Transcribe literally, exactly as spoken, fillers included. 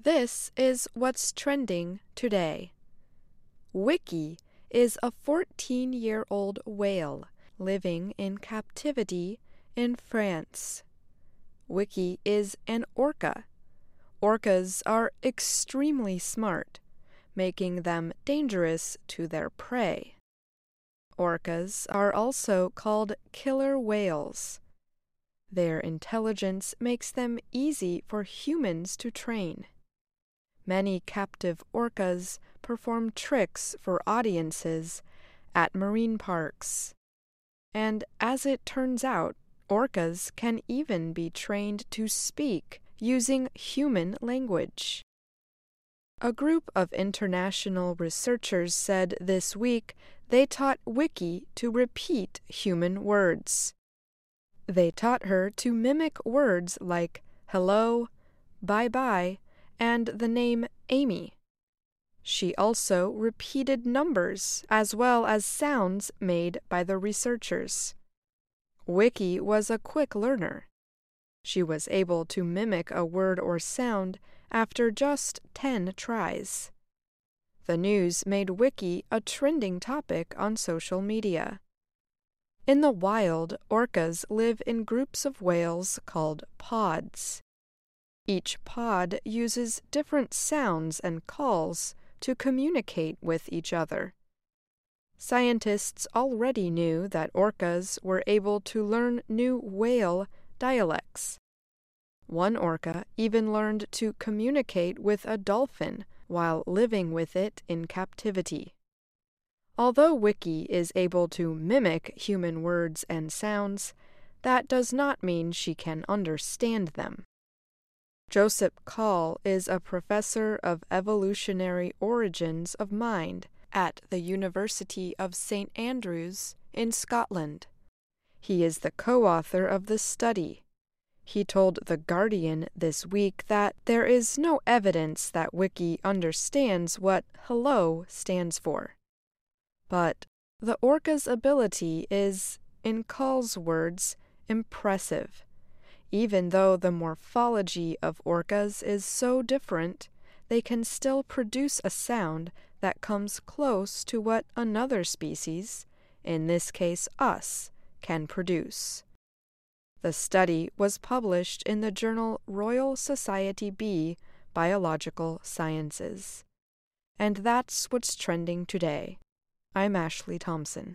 This is what's trending today. Wiki is a fourteen-year-old whale living in captivity in France. Wiki is an orca. Orcas are extremely smart, making them dangerous to their prey. Orcas are also called killer whales. Their intelligence makes them easy for humans to train. Many captive orcas perform tricks for audiences at marine parks. And as it turns out, orcas can even be trained to speak using human language. A group of international researchers said this week they taught Wiki to repeat human words. They taught her to mimic words like hello, bye-bye, and the name Amy. She also repeated numbers as well as sounds made by the researchers. Wiki was a quick learner. She was able to mimic a word or sound after just ten tries. The news made Wiki a trending topic on social media. In the wild, orcas live in groups of whales called pods. Each pod uses different sounds and calls to communicate with each other. Scientists already knew that orcas were able to learn new whale dialects. One orca even learned to communicate with a dolphin while living with it in captivity. Although Wiki is able to mimic human words and sounds, that does not mean she can understand them. Joseph Call is a professor of evolutionary origins of mind at the University of Saint Andrews in Scotland. He is the co-author of the study. He told The Guardian this week that there is no evidence that Wiki understands what hello stands for. But the orca's ability is, in Call's words, impressive. Even though the morphology of orcas is so different, they can still produce a sound that comes close to what another species, in this case us, can produce. The study was published in the journal Royal Society B, Biological Sciences. And that's what's trending today. I'm Ashley Thompson.